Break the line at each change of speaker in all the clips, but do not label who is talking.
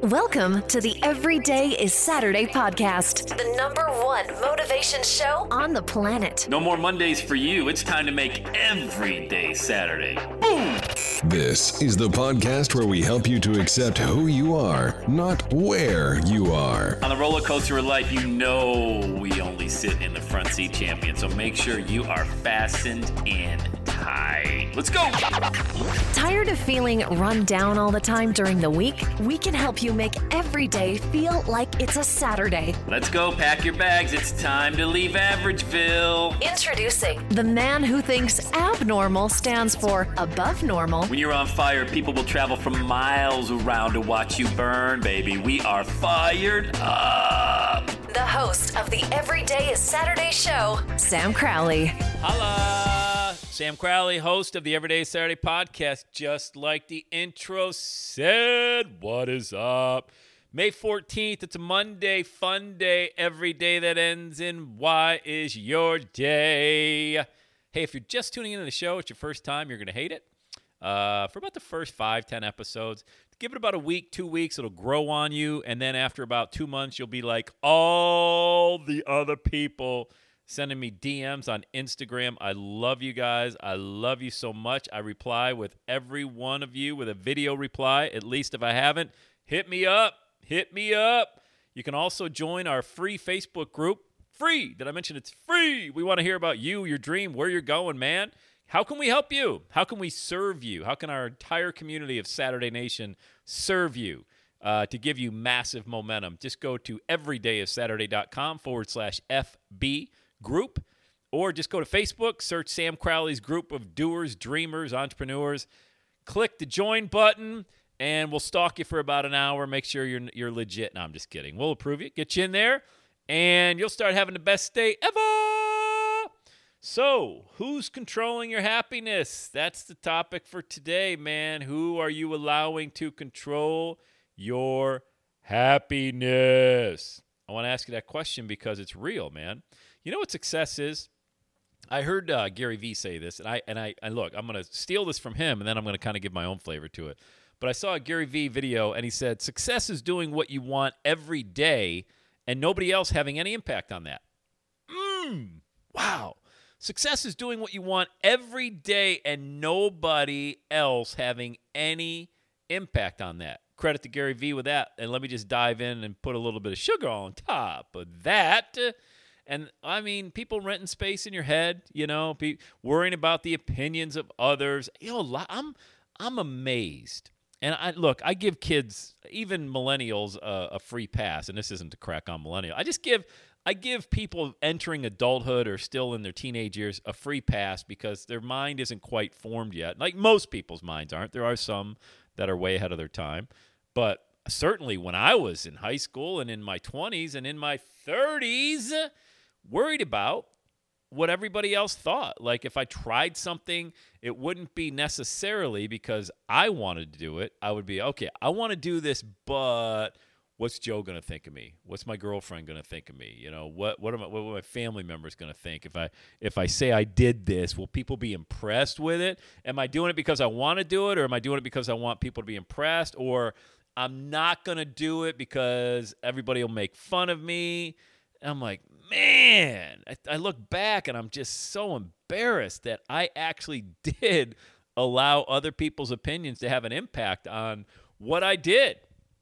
Welcome to the Everyday is Saturday podcast, the #1 motivation show on the planet.
No more Mondays for you. It's time to make every day Saturday. Boom!
This is the podcast where we help you to accept who you are, not where you are.
On the roller coaster of life, you know we only sit in the front seat, champion. So make sure you are fastened in tight. Let's go!
Tired of feeling run down all the time during the week? We can help you make every day feel like it's a Saturday.
Let's go. Pack your bags. It's time to leave Averageville.
Introducing the man who thinks abnormal stands for above normal.
When you're on fire, people will travel from miles around to watch you burn, baby. We are fired up.
The host of the Everyday is Saturday show, Sam Crowley.
Holla! Sam Crowley, host of the Everyday Saturday podcast, just like the intro said. What is up? May 14th, it's a Monday, fun day, every day that ends in Y is your day. Hey, if you're just tuning into the show, it's your first time, you're going to hate it. For about the first 5-10 episodes, give it about a week, 2 weeks, it'll grow on you, and then after about 2 months, you'll be like all the other people sending me DMs on Instagram. I love you guys. I love you so much. I reply with every one of you with a video reply, at least if I haven't. Hit me up. Hit me up. You can also join our free Facebook group. Free. Did I mention it's free? We want to hear about you, your dream, where you're going, man. How can we help you? How can we serve you? How can our entire community of Saturday Nation serve you to give you massive momentum? Just go to everydayofsaturday.com/FB group, or just go to Facebook, search Sam Crowley's group of doers, dreamers, entrepreneurs. Click the join button, and we'll stalk you for about an hour. Make sure you're legit. No, I'm just kidding. We'll approve you, get you in there, and you'll start having the best day ever. So, who's controlling your happiness? That's the topic for today, man. Who are you allowing to control your happiness? I want to ask you that question because it's real, man. You know what success is? I heard Gary Vee say this, and I look, I'm going to steal this from him, and then I'm going to kind of give my own flavor to it. But I saw a Gary Vee video, and he said, success is doing what you want every day and nobody else having any impact on that. Wow. Success is doing what you want every day and nobody else having any impact on that. Credit to Gary Vee with that. And let me just dive in and put a little bit of sugar on top of that. And, I mean, people renting space in your head, you know, worrying about the opinions of others. You know, I'm amazed. And I give kids, even millennials, a free pass. And this isn't to crack on millennials. I give people entering adulthood or still in their teenage years a free pass because their mind isn't quite formed yet. Like most people's minds aren't. There are some that are way ahead of their time. But certainly when I was in high school and in my 20s and in my 30s, worried about what everybody else thought. Like if I tried something, it wouldn't be necessarily because I wanted to do it. I would be, okay, I want to do this, but what's Joe going to think of me? What's my girlfriend going to think of me? You know, what are my family members going to think? If I say I did this, will people be impressed with it? Am I doing it because I want to do it, or am I doing it because I want people to be impressed? Or I'm not going to do it because everybody will make fun of me. And I'm like, man, I look back and I'm just so embarrassed that I actually did allow other people's opinions to have an impact on what I did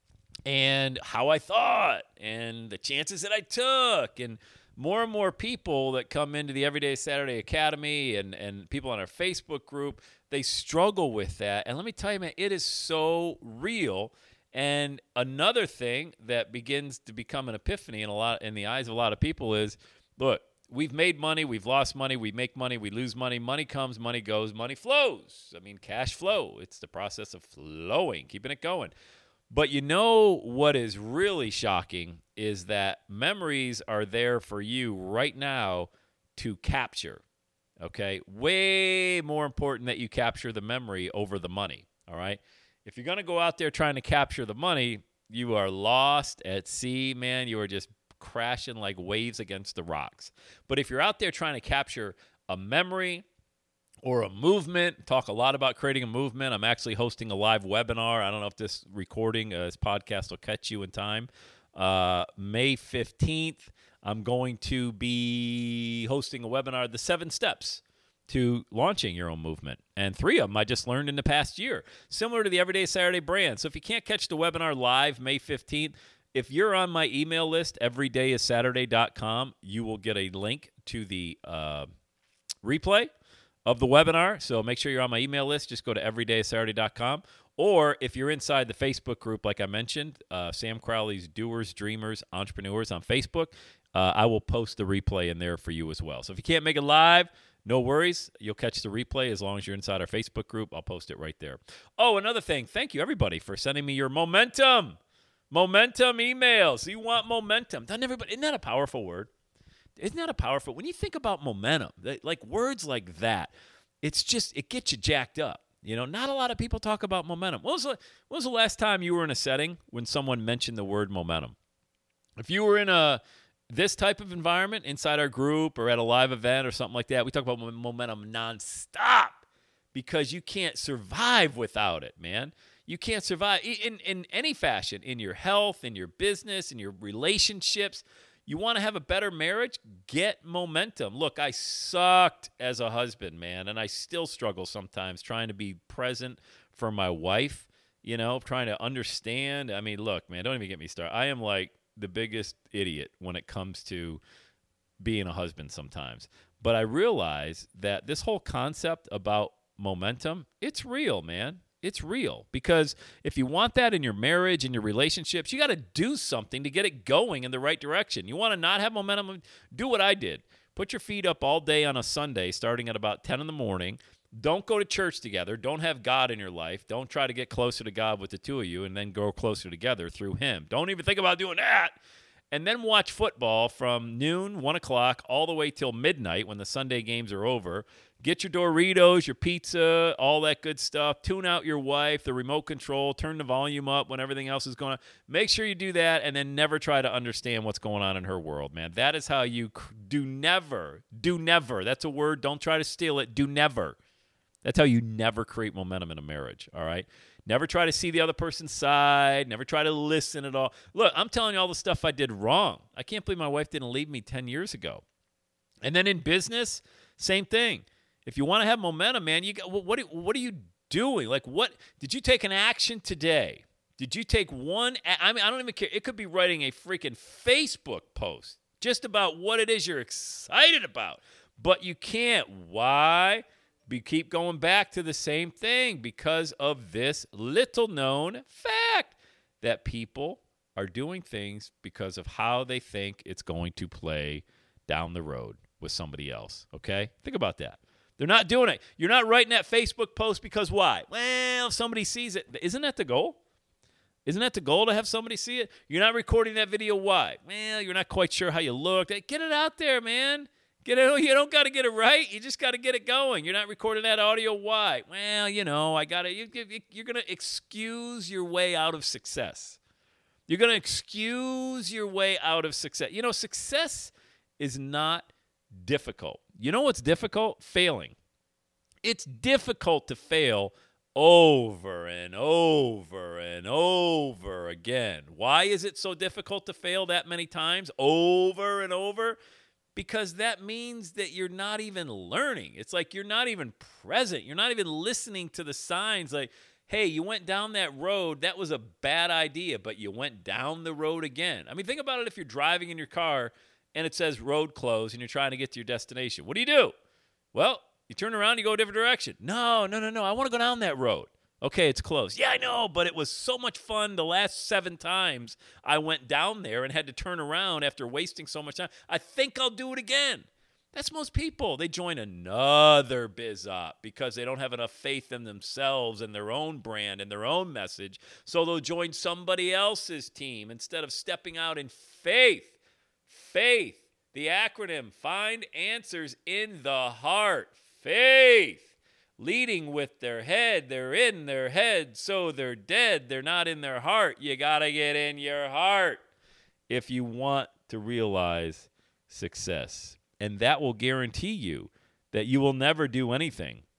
and how I thought and the chances that I took. And more people that come into the Everyday Saturday Academy and people on our Facebook group, they struggle with that. And let me tell you, man, it is so real. And another thing that begins to become an epiphany in the eyes of a lot of people is, look, we've made money, we've lost money, we make money, we lose money. Money comes, money goes, money flows. I mean, cash flow. It's the process of flowing, keeping it going. But you know what is really shocking is that memories are there for you right now to capture, okay? Way more important that you capture the memory over the money, all right? If you're going to go out there trying to capture the money, you are lost at sea, man. You are just crashing like waves against the rocks. But if you're out there trying to capture a memory or a movement, talk a lot about creating a movement. I'm actually hosting a live webinar. I don't know if this recording, this podcast will catch you in time. May 15th, I'm going to be hosting a webinar, The 7 Steps to Launching Your Own Movement. And 3 of them I just learned in the past year, similar to the Everyday Saturday brand. So if you can't catch the webinar live May 15th, if you're on my email list, everydayissaturday.com, you will get a link to the replay of the webinar. So make sure you're on my email list. Just go to everydayissaturday.com. Or if you're inside the Facebook group, like I mentioned, Sam Crowley's Doers, Dreamers, Entrepreneurs on Facebook, I will post the replay in there for you as well. So if you can't make it live, no worries. You'll catch the replay as long as you're inside our Facebook group. I'll post it right there. Oh, another thing. Thank you, everybody, for sending me your momentum emails. You want momentum. Doesn't everybody? Isn't that a powerful word? Isn't that a powerful? When you think about momentum, like words like that, it gets you jacked up. You know, not a lot of people talk about momentum. When was the last time you were in a setting when someone mentioned the word momentum? If you were in this type of environment inside our group or at a live event or something like that, we talk about momentum nonstop because you can't survive without it, man. You can't survive in any fashion, in your health, in your business, in your relationships. You want to have a better marriage? Get momentum. Look, I sucked as a husband, man, and I still struggle sometimes trying to be present for my wife, you know, trying to understand. I mean, look, man, don't even get me started. I am like the biggest idiot when it comes to being a husband sometimes. But I realize that this whole concept about momentum, it's real, man. It's real, because if you want that in your marriage and your relationships, you got to do something to get it going in the right direction. You want to not have momentum? Do what I did. Put your feet up all day on a Sunday starting at about 10 in the morning. Don't go to church together. Don't have God in your life. Don't try to get closer to God with the two of you and then grow closer together through him. Don't even think about doing that. And then watch football from noon, 1 o'clock, all the way till midnight when the Sunday games are over. Get your Doritos, your pizza, all that good stuff. Tune out your wife, the remote control, turn the volume up when everything else is going on. Make sure you do that, and then never try to understand what's going on in her world, man. That is how you do never. That's a word. Don't try to steal it. Do never. That's how you never create momentum in a marriage, all right? Never try to see the other person's side. Never try to listen at all. Look, I'm telling you all the stuff I did wrong. I can't believe my wife didn't leave me 10 years ago. And then in business, same thing. If you want to have momentum, man, you got what are you doing? Like, what did you take an action today? Did you take one? I mean, I don't even care. It could be writing a freaking Facebook post just about what it is you're excited about. But you can't. Why? We keep going back to the same thing because of this little-known fact that people are doing things because of how they think it's going to play down the road with somebody else, okay? Think about that. They're not doing it. You're not writing that Facebook post because why? Well, if somebody sees it. Isn't that the goal? Isn't that the goal, to have somebody see it? You're not recording that video. Why? Well, you're not quite sure how you look. Get it out there, man. You don't got to get it right. You just got to get it going. You're not recording that audio. Why? Well, you know, I got to. You're going to excuse your way out of success. You're going to excuse your way out of success. You know, success is not difficult. You know what's difficult? Failing. It's difficult to fail over and over and over again. Why is it so difficult to fail that many times over and over? Because that means that you're not even learning. It's like you're not even present. You're not even listening to the signs like, hey, you went down that road. That was a bad idea, but you went down the road again. I mean, think about it if you're driving in your car and it says road closed and you're trying to get to your destination. What do? Well, you turn around, you go a different direction. No. I want to go down that road. Okay, it's closed. Yeah, I know, but it was so much fun the last 7 times I went down there and had to turn around after wasting so much time. I think I'll do it again. That's most people. They join another biz op because they don't have enough faith in themselves and their own brand and their own message, so they'll join somebody else's team instead of stepping out in faith. Faith, the acronym, find answers in the heart. Faith. Leading with their head. They're in their head, so they're dead. They're not in their heart. You got to get in your heart if you want to realize success. And that will guarantee you that you will never do anything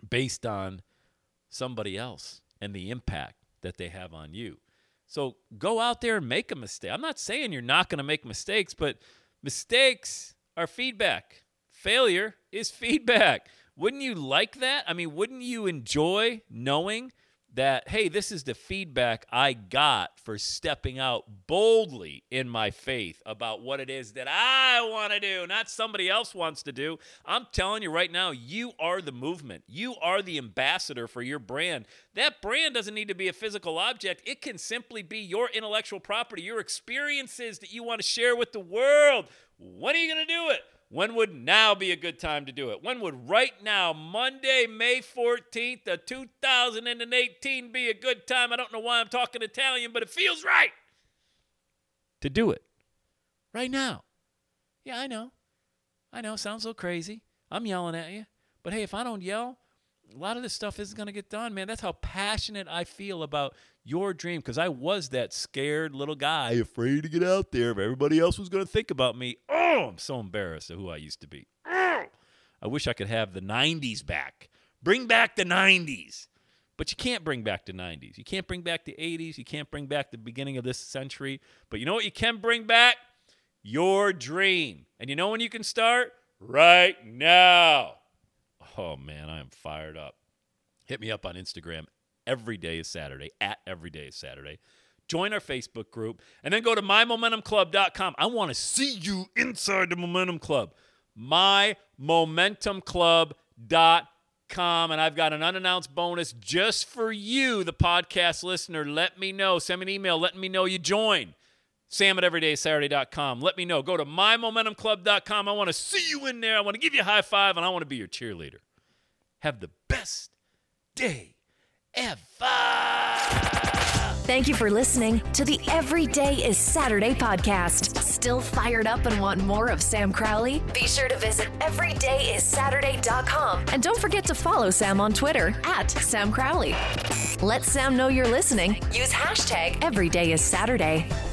based on somebody else and the impact that they have on you. So go out there and make a mistake. I'm not saying you're not going to make mistakes, but mistakes are feedback. Failure is feedback. Wouldn't you like that? I mean, wouldn't you enjoy knowing that, hey, this is the feedback I got for stepping out boldly in my faith about what it is that I want to do, not somebody else wants to do. I'm telling you right now, you are the movement. You are the ambassador for your brand. That brand doesn't need to be a physical object. It can simply be your intellectual property, your experiences that you want to share with the world. When are you going to do it? When would now be a good time to do it? When would right now, Monday, May 14th of 2018, be a good time? I don't know why I'm talking Italian, but it feels right to do it right now. Yeah, I know. Sounds so crazy. I'm yelling at you. But hey, if I don't yell, a lot of this stuff isn't going to get done, man. That's how passionate I feel about your dream, because I was that scared little guy, afraid to get out there if everybody else was going to think about me. Oh, I'm so embarrassed of who I used to be. Oh, I wish I could have the 90s back. Bring back the 90s. But you can't bring back the 90s. You can't bring back the 80s. You can't bring back the beginning of this century. But you know what you can bring back? Your dream. And you know when you can start? Right now. Oh, man, I am fired up. Hit me up on Instagram. Every day is Saturday, at Every Day is Saturday. Join our Facebook group, and then go to mymomentumclub.com. I want to see you inside the Momentum Club. mymomentumclub.com, and I've got an unannounced bonus just for you, the podcast listener. Let me know. Send me an email letting me know you joined. Sam@everydaysaturday.com. Let me know. Go to mymomentumclub.com. I want to see you in there. I want to give you a high five, and I want to be your cheerleader. Have the best day ever.
Thank you for listening to the Every Day is Saturday podcast. Still fired up and want more of Sam Crowley? Be sure to visit everydayissaturday.com. And don't forget to follow Sam on Twitter @Sam Crowley. Let Sam know you're listening. Use hashtag EverydayIsSaturday.